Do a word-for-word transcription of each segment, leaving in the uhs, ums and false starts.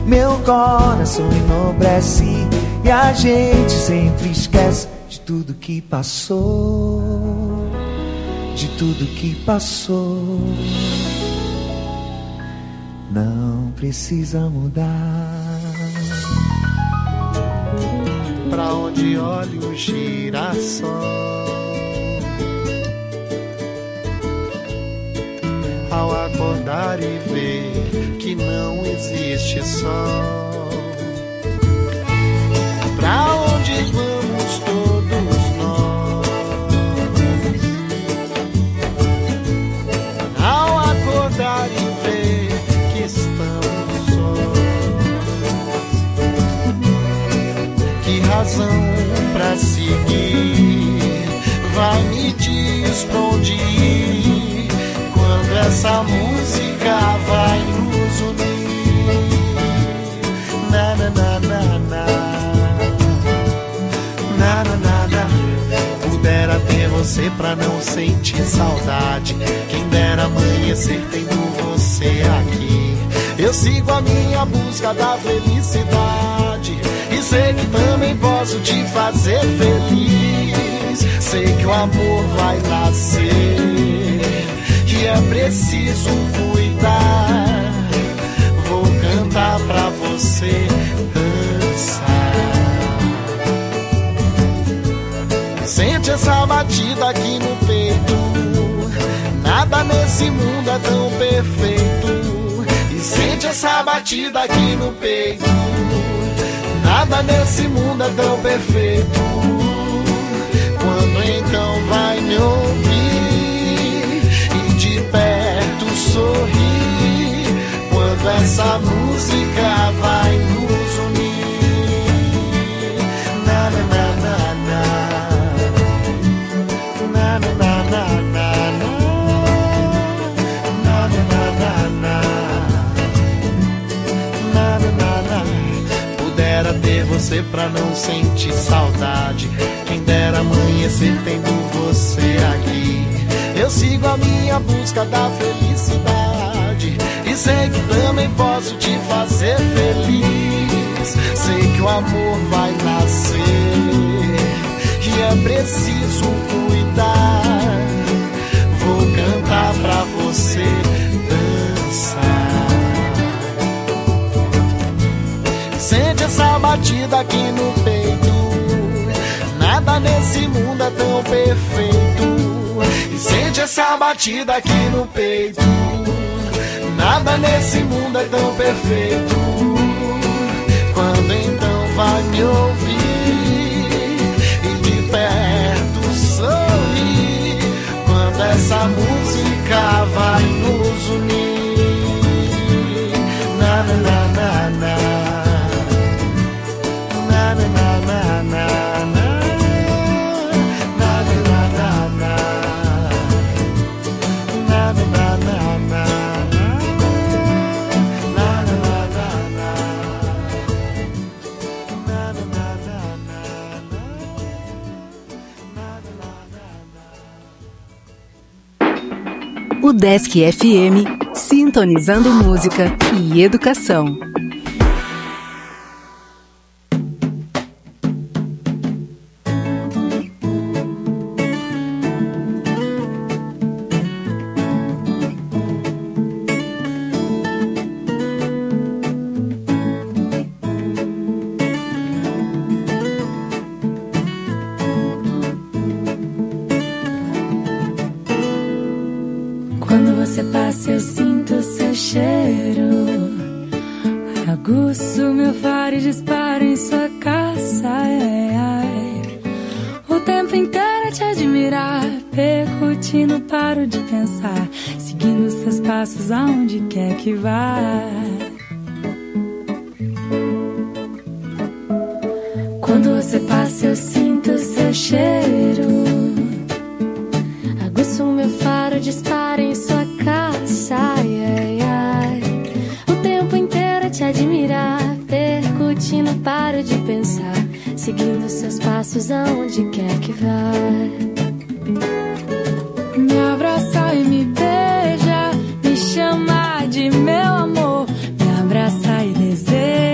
meu coração enobrece e a gente sempre esquece de tudo que passou, de tudo que passou. Não precisa mudar. Pra onde olha o girassol, ao acordar e ver que não existe sol. Pra onde vamos todos nós, ao acordar e ver que estamos sós? Que razão pra seguir vai me diz pra onde ir, quando essa música vai nos unir. Na na na na na, na na na na. Pudera ter você pra não sentir saudade, quem dera amanhecer tendo você aqui. Eu sigo a minha busca da felicidade e sei que também posso te fazer feliz. Sei que o amor vai nascer e é preciso cuidar. Vou cantar pra você dançar. Sente essa batida aqui no peito, nada nesse mundo é tão perfeito. E sente essa batida aqui no peito, nada nesse mundo é tão perfeito. Quando então vai me ouvir e de perto sorrir, quando essa música vai nos unir. Na na na na na, na na na na na, na na na na na, na na na na. Pudera ter você pra não sentir saudade, quem dera amanhecer tendo você aqui. Eu sigo a minha busca da felicidade e sei que também posso te fazer feliz. Sei que o amor vai nascer e é preciso cuidar. Vou cantar pra você dançar. Sente essa batida aqui no peito, nada nesse mundo é tão perfeito. E sente essa batida aqui no peito, nada nesse mundo é tão perfeito. Quando então vai me ouvir e de perto sorrir, quando essa música vai nos unir. Na na na na na, na na na na na. O Desk F M, sintonizando música e educação. Aonde quer que vá. Quando você passa eu sinto seu cheiro, aguço meu faro, dispara em sua caça. Ai, ai, ai. O tempo inteiro te admirar, percutindo, paro de pensar, seguindo seus passos aonde quer que vá. Me abraça e me beija, chama de meu amor, me abraça e deseja.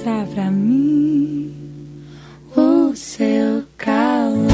mostrar pra mim o seu calor.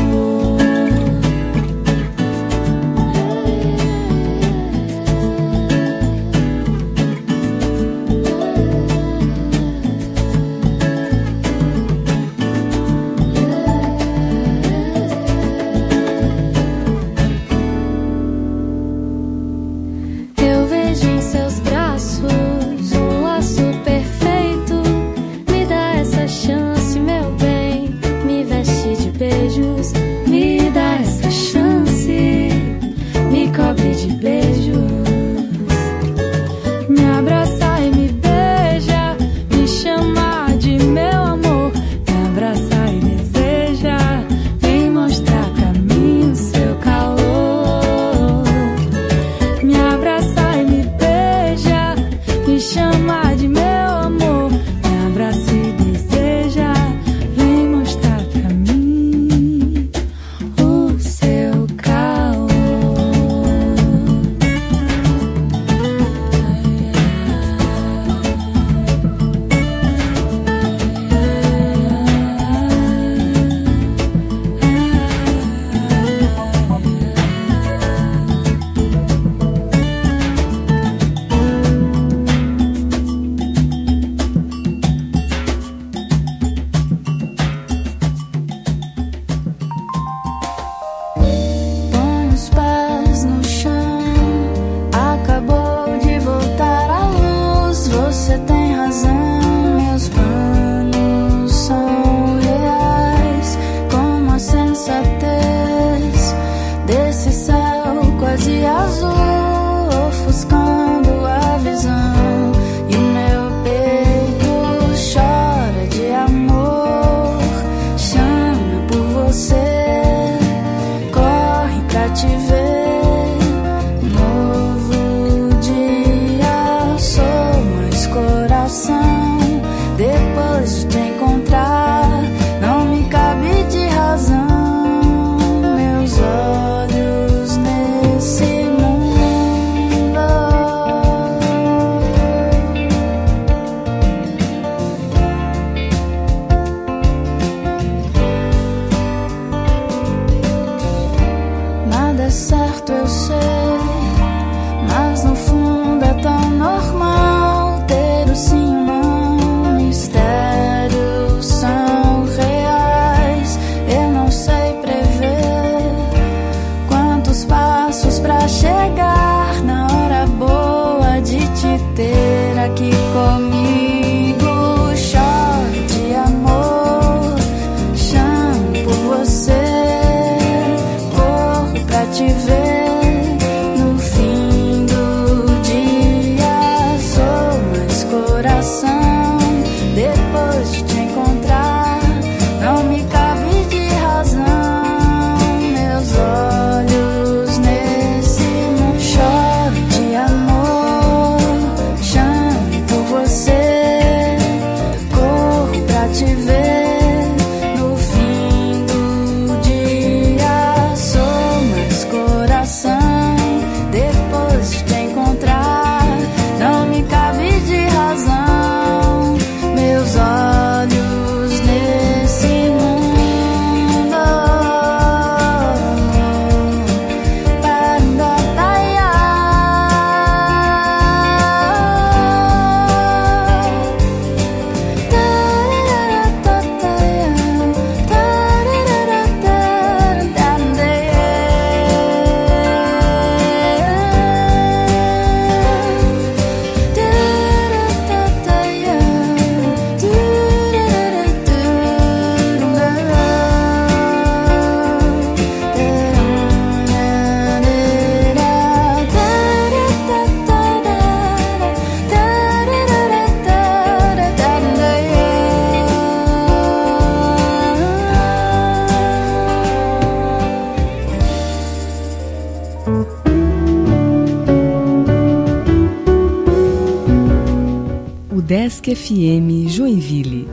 Udesc F M Joinville.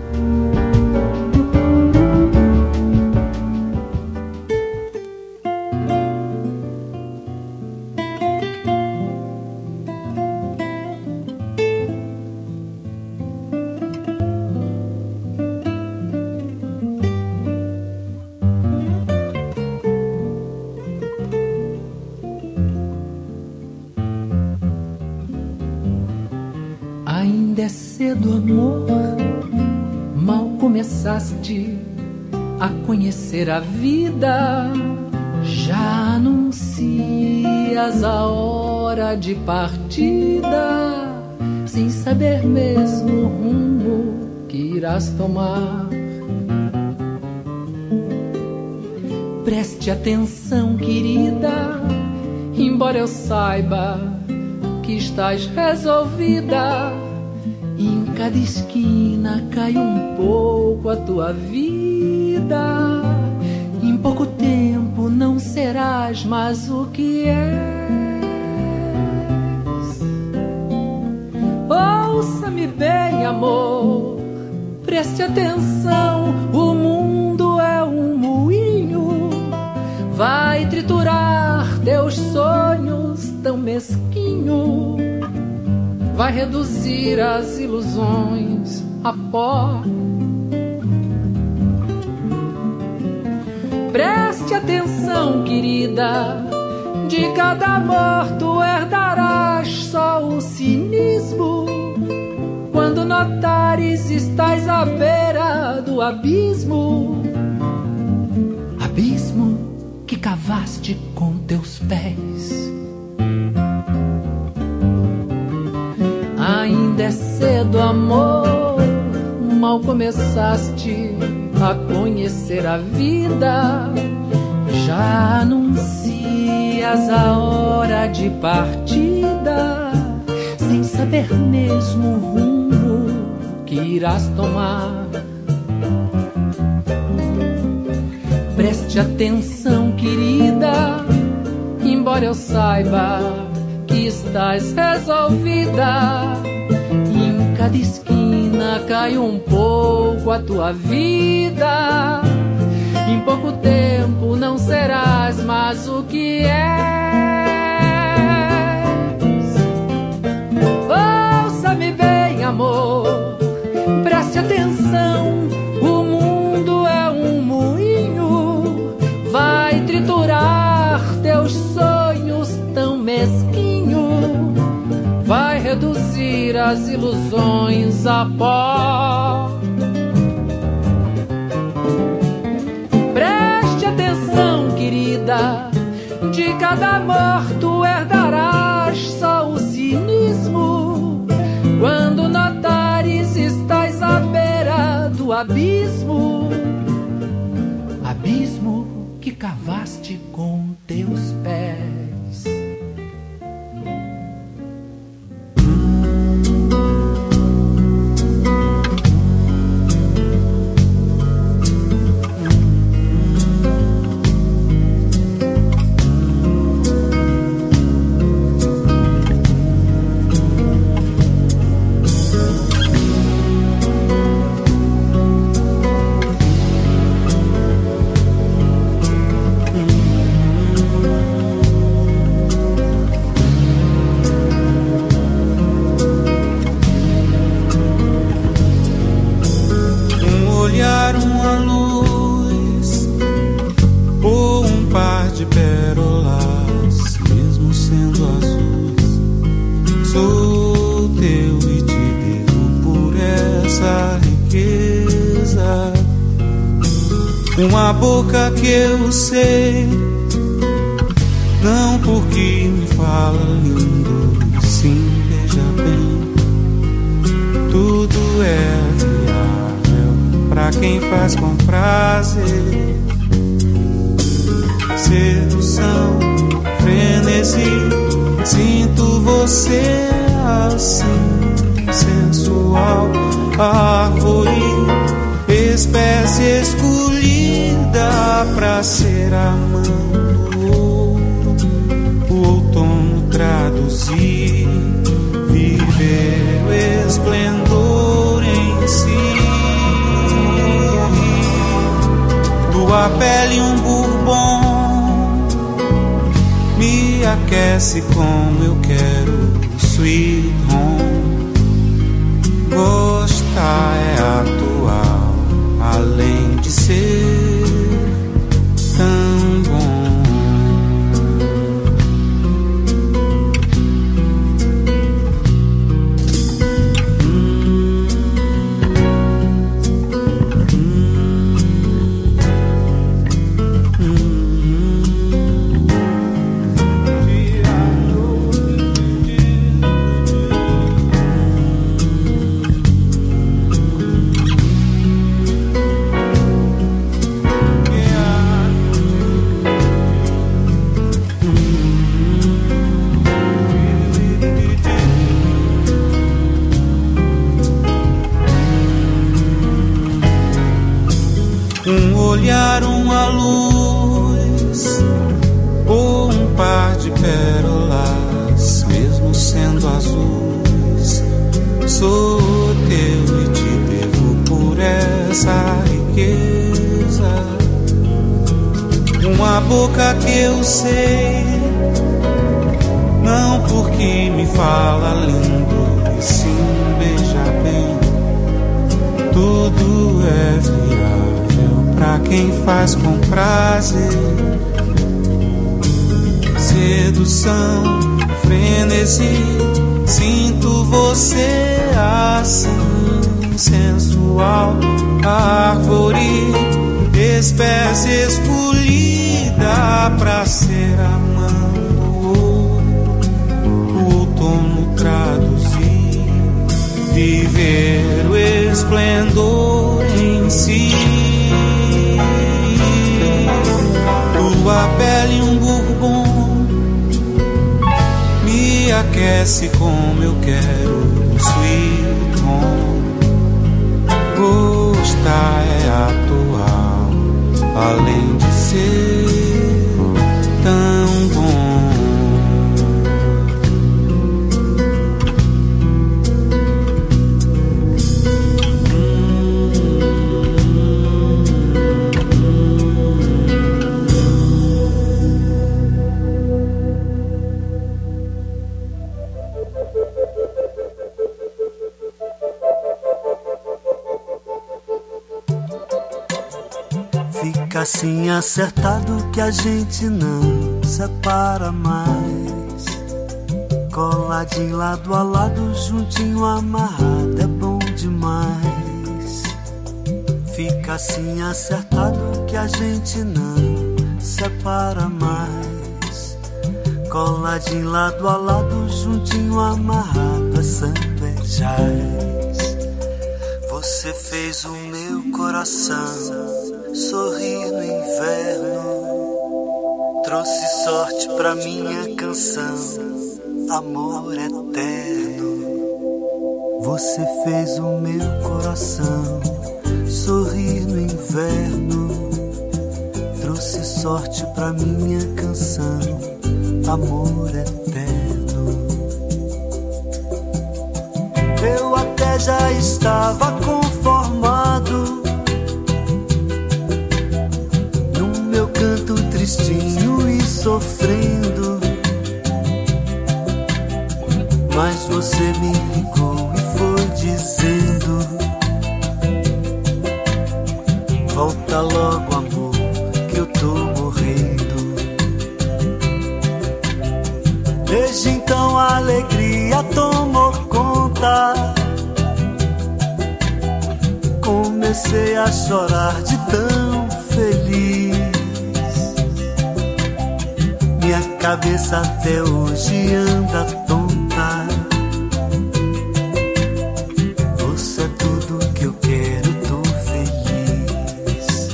cedo, amor, mal começaste a conhecer a vida, já anuncias a hora de partida, sem saber mesmo o rumo que irás tomar. Preste atenção, querida, embora eu saiba que estás resolvida, em cada esquina cai um pouco a tua vida. Em pouco tempo não serás mais o que és. Ouça-me bem, amor, preste atenção, o mundo é um moinho, vai triturar teus sonhos tão mesquinho, vai reduzir as ilusões a pó. Preste atenção, querida, de cada amor tu herdarás só o cinismo. Quando notares estás à beira do abismo, abismo que cavaste com teus pés. Ainda é cedo, amor, mal começaste a conhecer a vida, já anuncias a hora de partida, sem saber mesmo o rumo que irás tomar. Preste atenção, querida, embora eu saiba que estás resolvida, em cada esquina cai um pouco a tua vida. Em pouco tempo não serás mais o que és. Ouça-me bem, amor, preste atenção, o mundo é um moinho, vai triturar teus sonhos tão mesquinho, vai reduzir as ilusões a pó. Preste atenção, querida, de cada amor tu herdarás só o cinismo. Quando notares estás à beira do abismo, abismo que cavaste com teus pés. Uma boca que eu sei, não porque me fala lindo, sim, veja bem, tudo é viável pra quem faz com prazer. Sedução, frenesi, sinto você assim, sensual, árvore, espécie escolhida pra ser a mão do outro, o outono traduzir, viver o esplendor em si. Tua pele um bourbon me aquece como eu quero, sweet home. Gostar é atual, além de ser tão bom. hum. Um olhar, uma luz, ou um par de pérolas, mesmo sendo azuis. Sou teu e te devo por essa riqueza. Uma boca que eu sei, não porque me fala lindo, e sim beija bem. Tudo é viável pra quem faz com prazer. Sedução, frenesi, sinto você assim, sensual. Árvore, espécie escolhida pra ser amando. O outono traduzir, viver o esplendor em si. Tua pele um bourbon me aquece como eu quero. Sweet home, gostar é atual, além de ser tão bom. Fica assim acertado que a gente não separa mais. Coladinho lado a lado, juntinho amarrado, é bom demais. Fica assim acertado que a gente não separa mais. Coladinho lado a lado, juntinho amarrado, é samba e jazz. Você fez o meu coração sorrir no inverno, trouxe sorte pra minha canção, amor eterno. Você fez o meu coração sorrir no inverno, trouxe sorte pra minha canção, amor eterno. Eu até já estava conformado canto tristinho e sofrendo, mas você me ligou e foi dizendo: volta logo, amor, que eu tô morrendo. Desde então a alegria tomou conta, comecei a chorar de tão feliz. Minha cabeça até hoje anda tonta. Você é tudo que eu quero, tô feliz.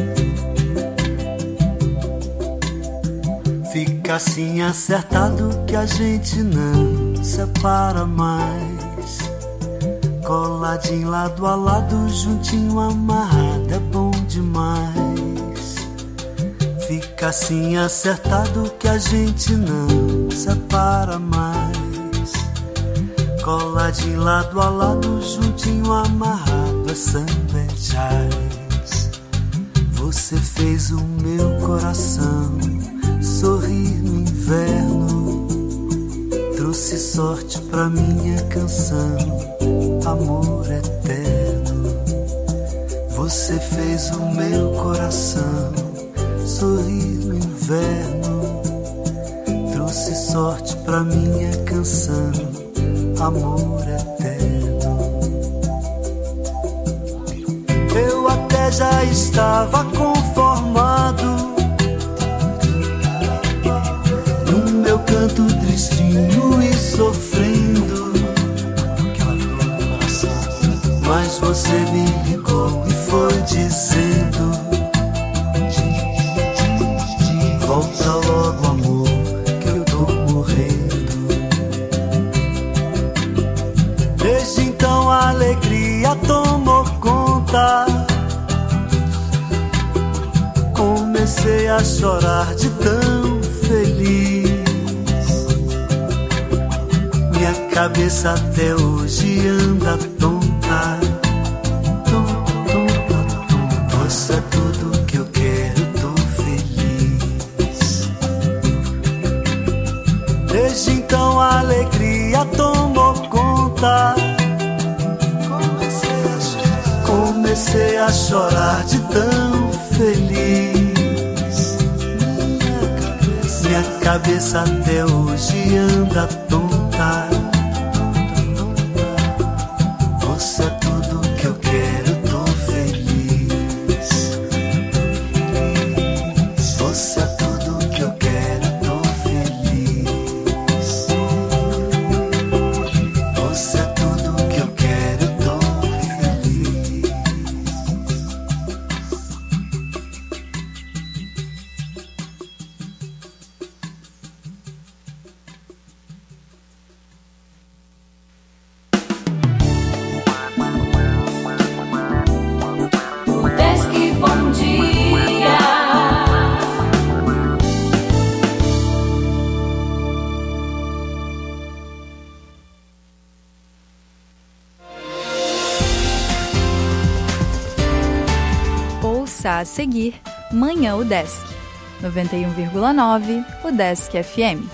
Fica assim acertado que a gente não separa mais. Coladinho lado a lado, juntinho amarrado, é bom demais. Fica assim acertado que a gente não separa mais. Coladinho lado a lado, juntinho amarrado, é samba e jazz. Você fez o meu coração sorrir no inverno, trouxe sorte pra minha canção, amor eterno. Você fez o meu coração sorrir no inverno, trouxe sorte pra minha canção, amor eterno. Eu até já estava conformado no meu canto tristinho e sofrendo, mas você me ligou e foi dizendo: volta logo, amor, que eu tô morrendo. Desde então a alegria tomou conta, comecei a chorar de tão feliz. Minha cabeça até hoje anda tonta, tonta, tonta, tonta. Você é tudo que eu quero, tô feliz. Desde então a alegria tomou conta. Comecei a chorar de tão feliz. Minha cabeça até hoje anda tonta. Você é tudo que eu quero, tô feliz. Você é tudo que eu quero, tô feliz. Você é tudo que eu quero, tô feliz. A seguir, Manhã Udesc, noventa e um vírgula nove Udesc F M.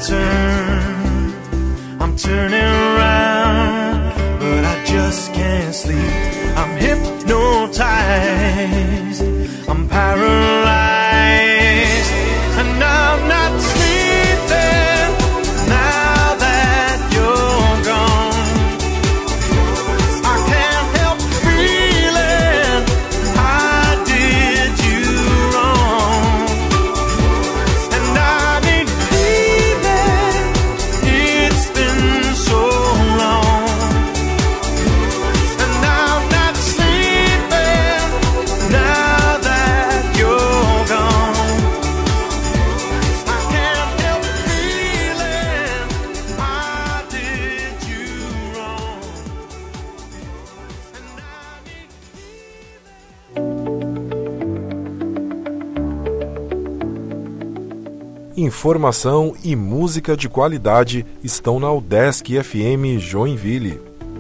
turn, I'm turning around, but I just can't sleep. I'm hypnotized, I'm paralyzed, and I'm not sleeping now that you're gone. I can't help feeling I did you wrong, and I need healing. It's been so long, and I'm not sleeping now that you're gone. I can't help feeling I did you wrong, and I need Informação e música de qualidade estão na UDESC F M Joinville.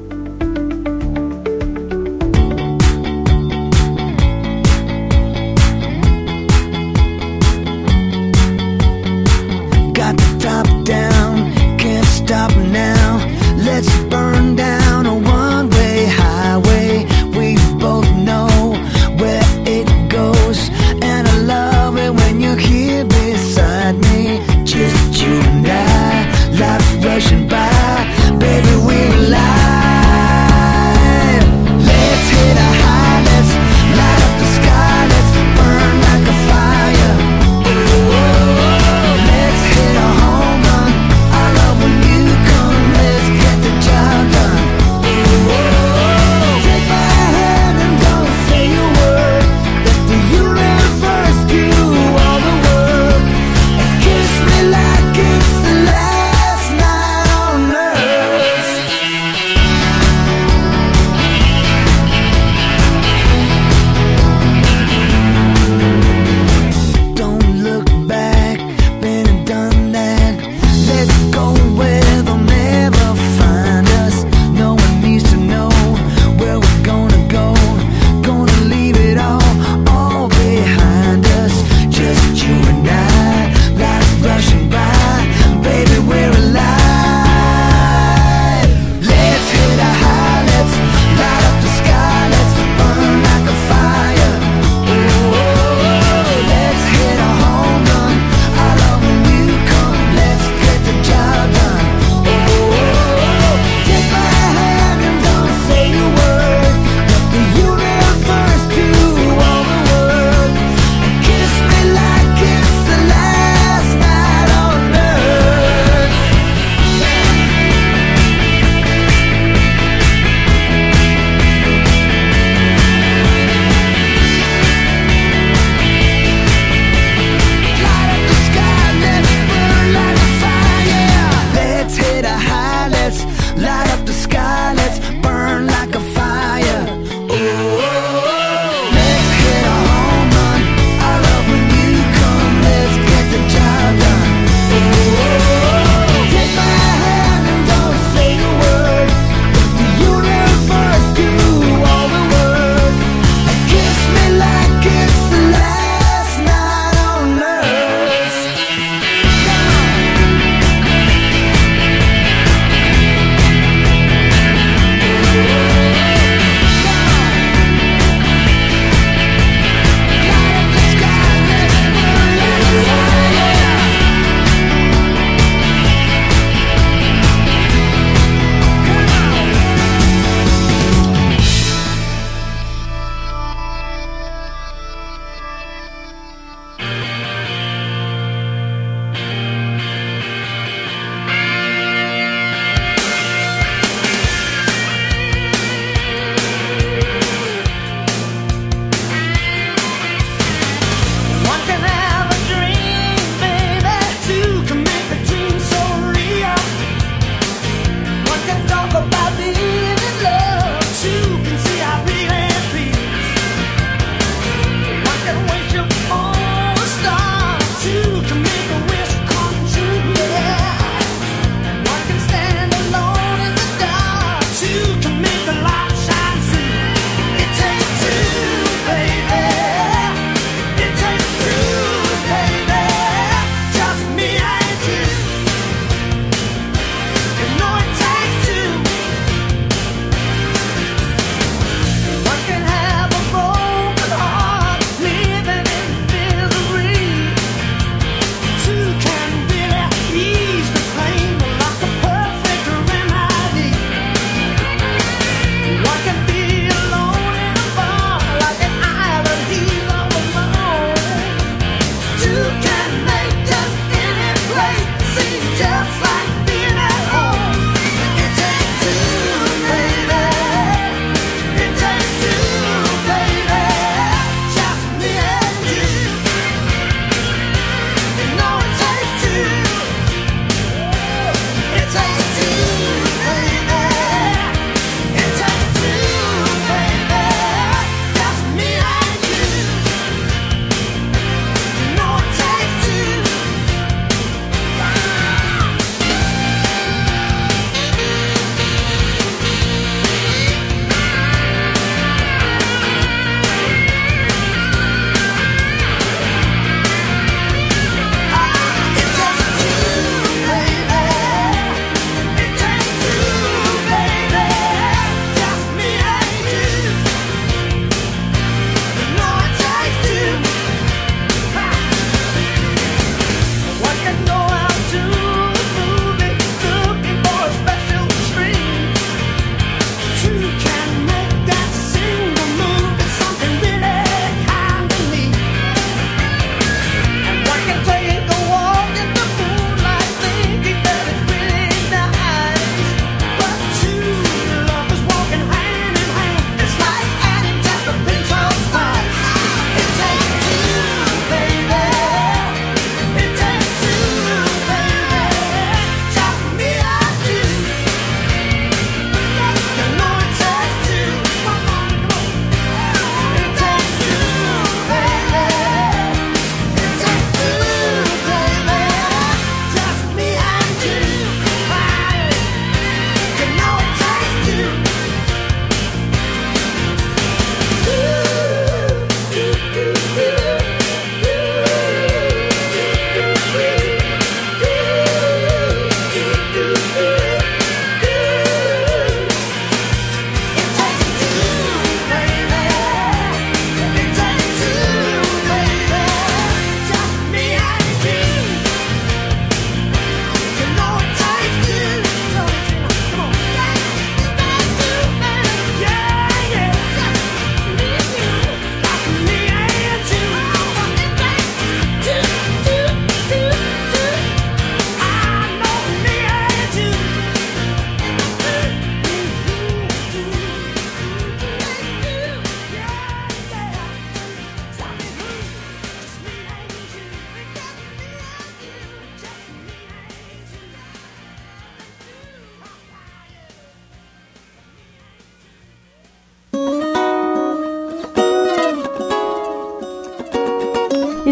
Got the top down, can't stop now. Let's burn down a one-way highway. We both know where it goes, and I love it when you're here beside me. Just you and I, life rushing by. Baby, we rely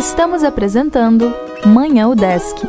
Estamos apresentando Manhã UDESC.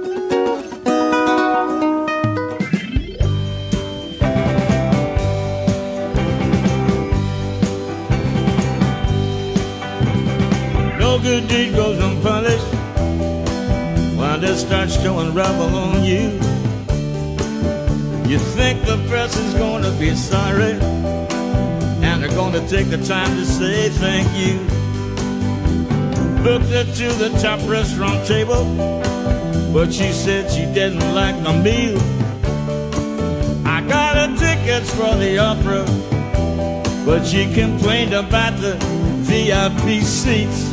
No good deed goes unpunished when it starts to unravel on you. You think the press is gonna be sorry, and they're gonna take the time to say thank you. Booked her to the top restaurant table, but she said she didn't like the meal. I got her tickets for the opera, but she complained about the V I P seats.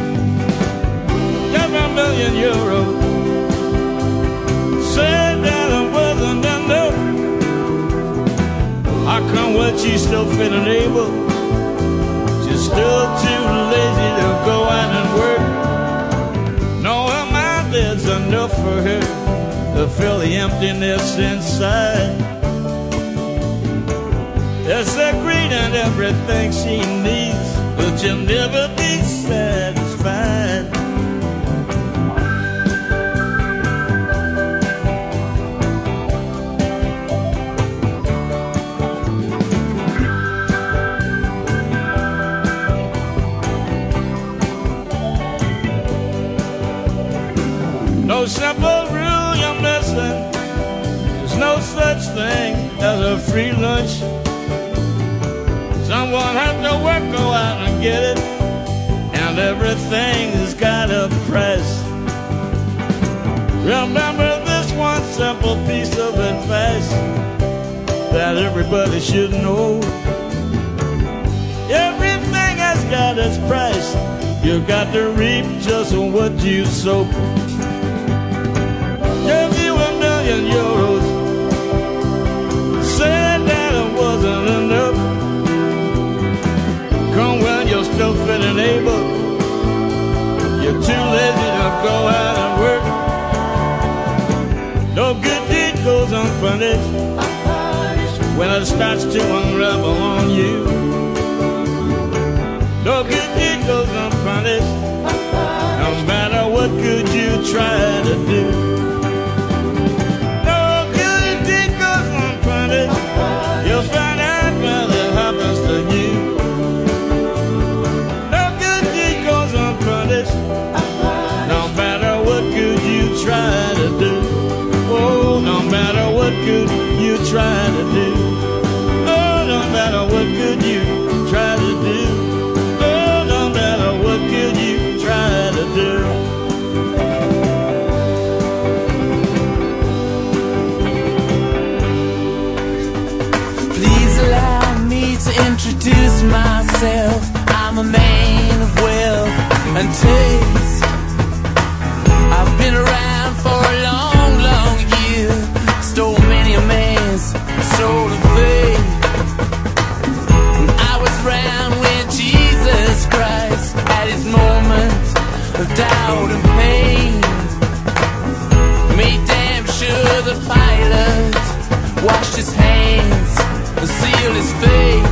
Got a million euros, said that it wasn't enough. How come when she's still feeling able, she's still too lazy to go out and work? No amount is enough for her to fill the emptiness inside. There's a greed in everything she needs, but she'll never be satisfied. No simple rule you're missing. There's no such thing as a free lunch. Someone has to work, go out and get it, and everything's got a price. Remember this one simple piece of advice that everybody should know. Everything has got its price. You got to reap just what you sow. Give you a million euros, said that it wasn't enough. Come when you're still feeling able, you're too lazy to go out and work. No good deed goes unpunished when it starts to unravel on you. No good deed goes unpunished, no matter what good you try to do. You'll find out when it happens to you. No good deed goes unpunished, no matter what good you try to do. Oh, no matter what good you try to do. Oh, no matter what good you try to do. Oh, no matter what good you try to do. Introduce myself, I'm a man of wealth and taste. I've been around for a long, long year, stole many a man's soul of faith. I was around when Jesus Christ had his moments of doubt and pain. Made damn sure the pilot washed his hands and sealed his face.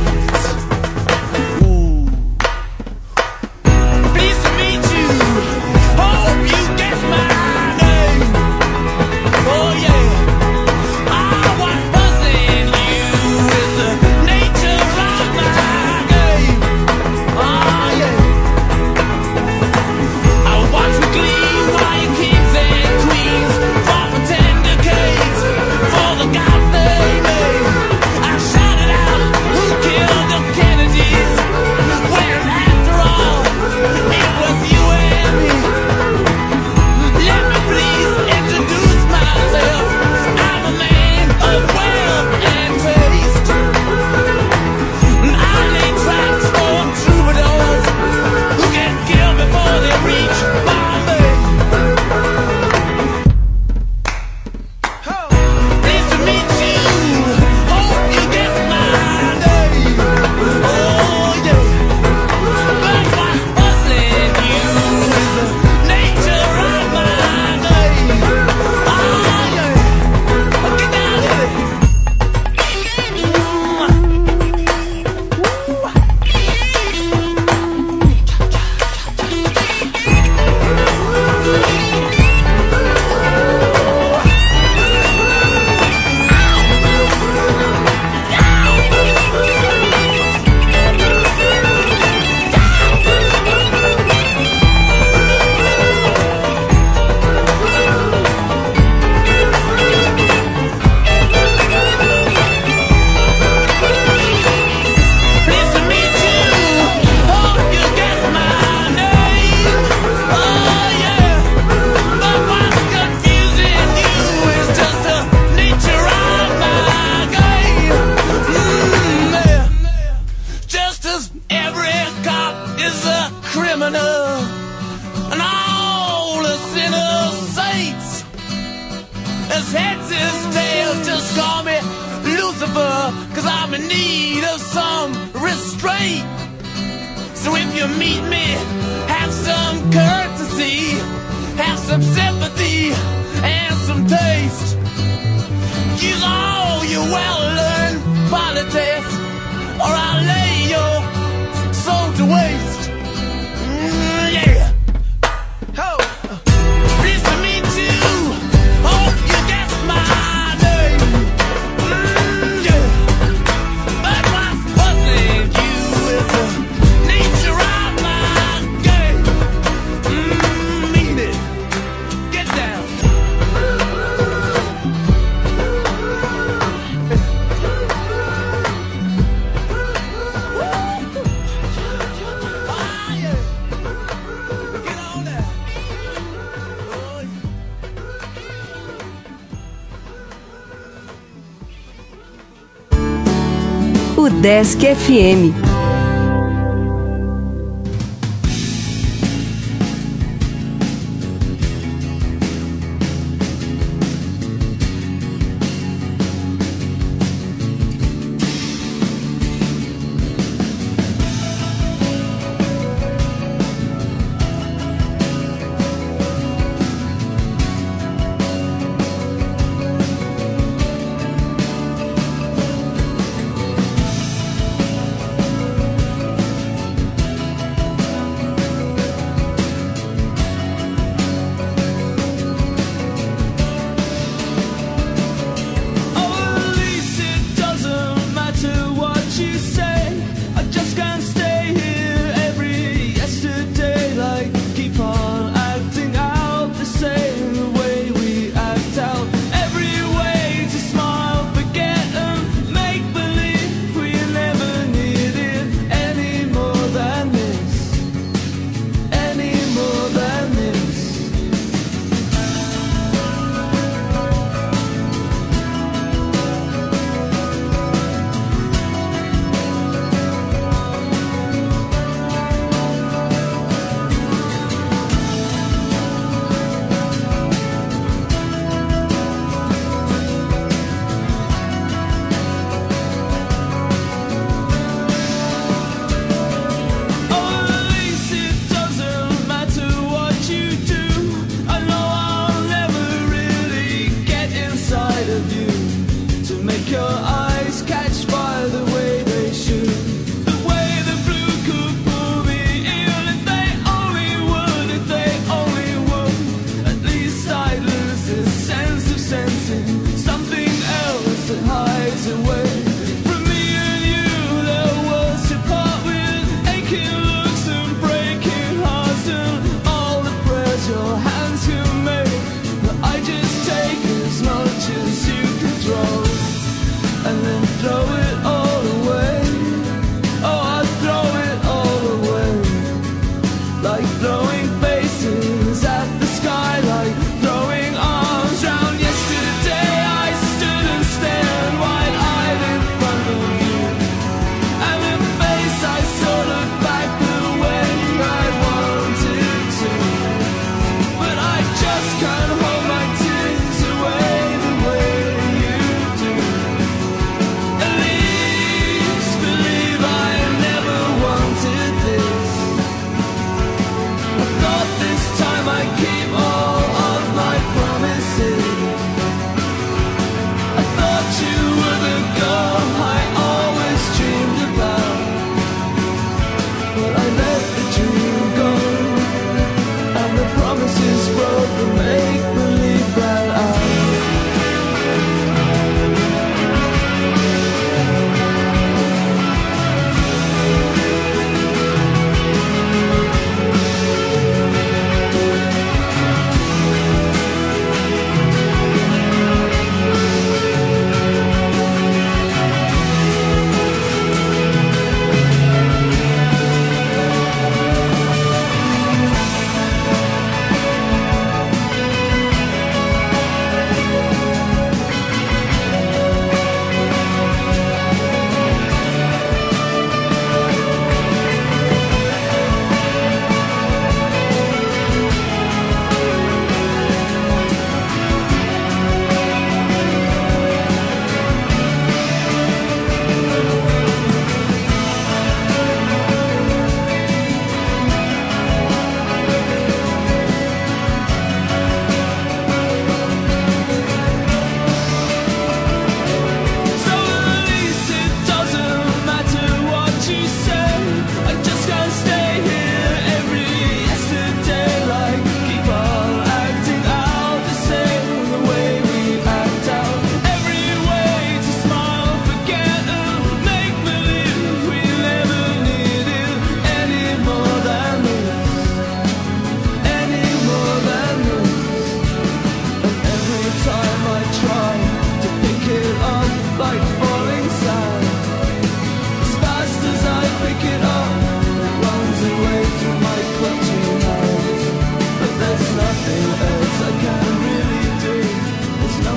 For the God's name, I shout it out. Who killed as heads as tails. Just call me Lucifer, cause I'm in need of some restraint. So if you meet me, have some courtesy, have some sympathy, and some taste. Use all your well-learned politics, or I'll lay your soul to waste. Mm, yeah. Oh. Pleased to meet you. Hope you guessed my name. Mm, yeah. But what's puzzling you is the nature of my game. Mm, mean it. Get down. O Desk F M.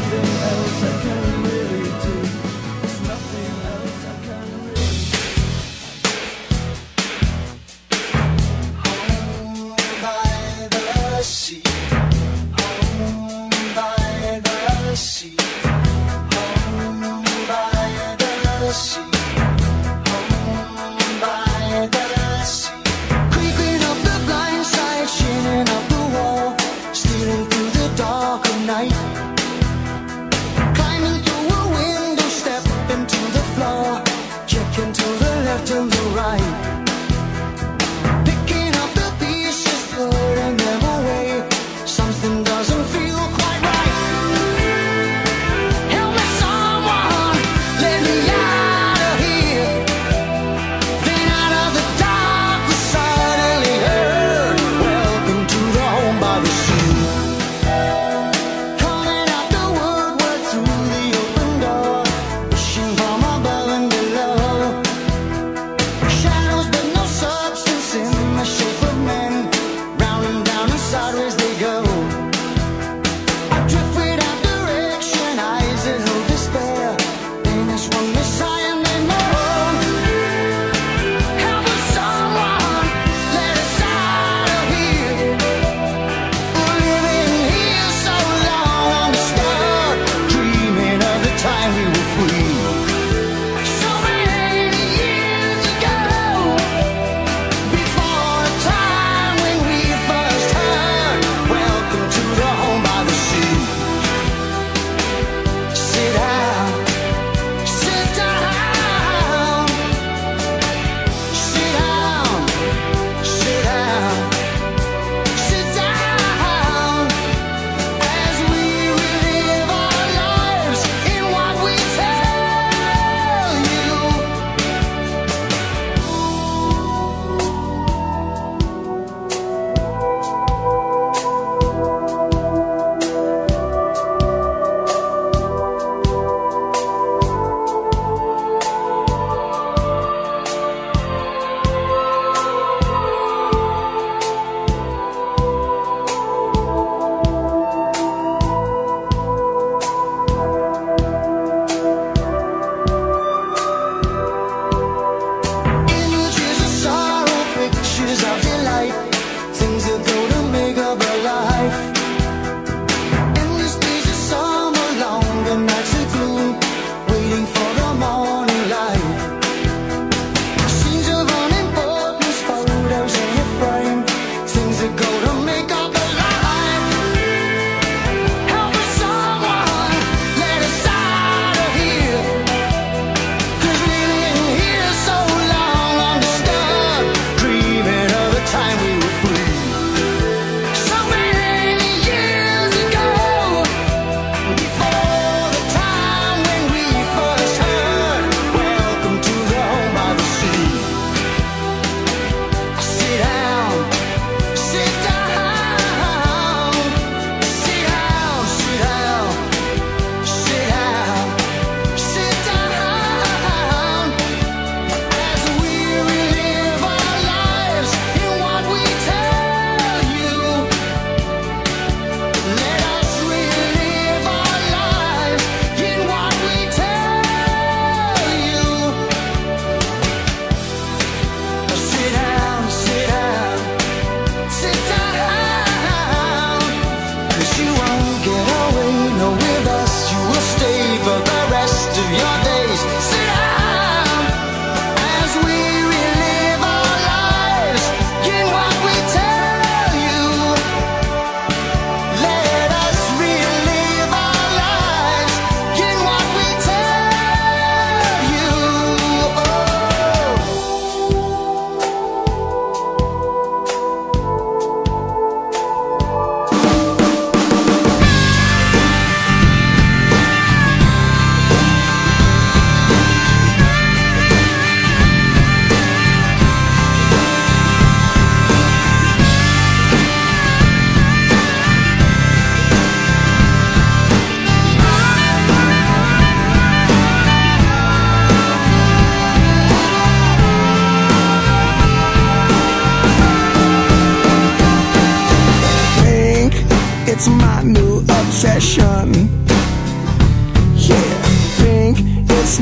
It's my new obsession.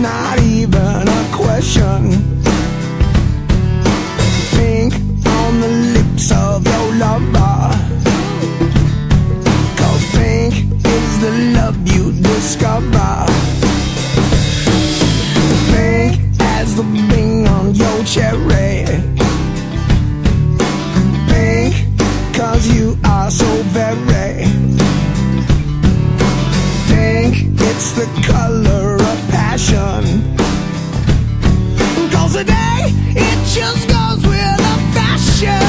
not even a question. Pink on the lips of your lover, 'cause pink is the love you discover. Pink as the bing on your cherry. Pink 'cause you are so very pink. It's the color of passion, 'cause today it just goes with the fashion.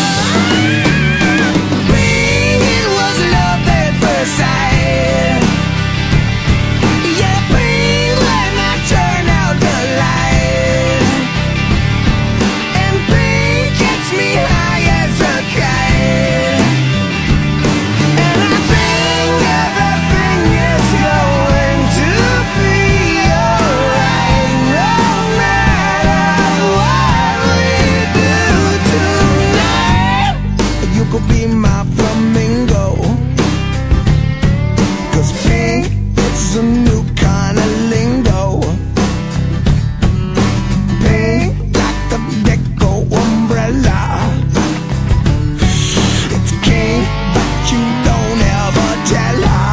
Pink, it was love at first sight. Yeah, pink when I turn out the light. And pink gets me high as a kite. And I think everything is going to be alright, no matter what we do tonight. You could be my flamingo, 'cause pink, it's a new kind of lingo. Pink like the deco umbrella. It's king, but you don't ever tell her.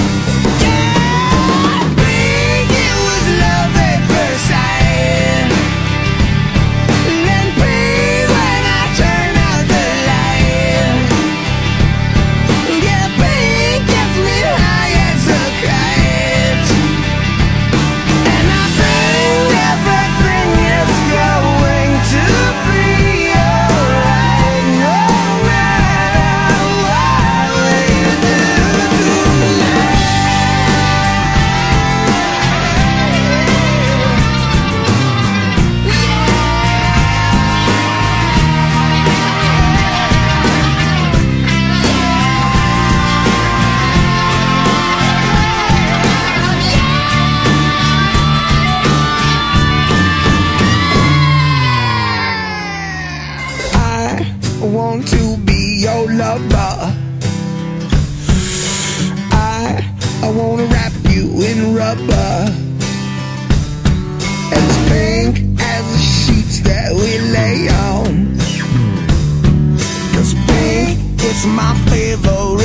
Yeah, pink, it was love at first sight. And pink when I turn out the light. Yeah, pink gets me high as a kite. And I think everything is going to be alright, no matter what we do tonight. I want to be your lover. I I wanna wrap you in rubber, as pink as the sheets that we lay on. 'Cause pink is my favorite